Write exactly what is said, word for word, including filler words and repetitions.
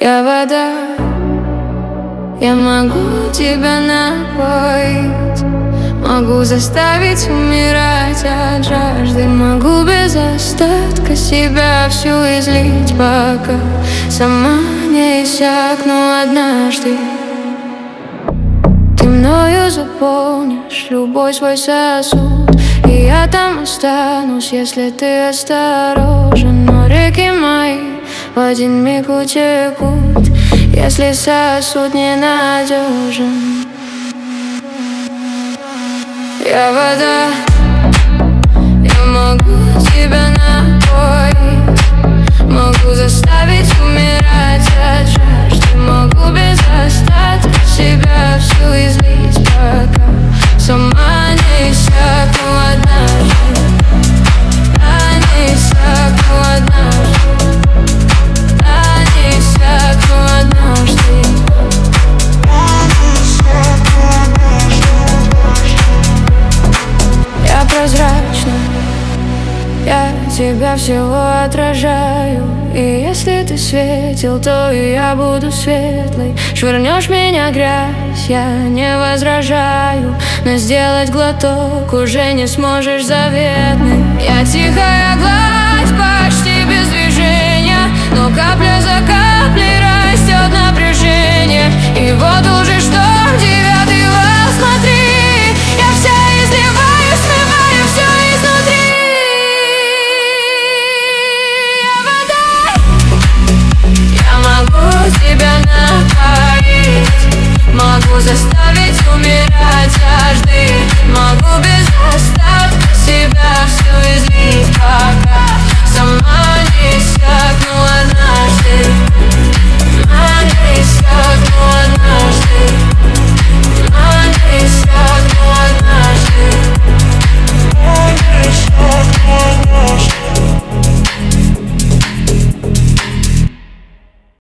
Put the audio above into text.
Я вода, я могу тебя напоить, могу заставить умирать от жажды, могу без остатка себя всю излить, пока сама не иссякну однажды. Ты мною заполнишь любой свой сосуд, и я там останусь, если ты осторожен. Но реки мои в один миг утекут, если сосуд ненадежен. Я вода, я могу тебя напоить, могу заставить умирать от жажды, могу без остатка себя всю излить, пока сама не иссякну однажды. А не иссякну однажды. А не иссякну однажды. Я прозрачна, я тебя всего отражаю, и если ты светил, то и я буду светлой. Швырнешь меня грязь, я не возражаю, но сделать глоток уже не сможешь заветный. Я тихая гладь, почти без движения, но капля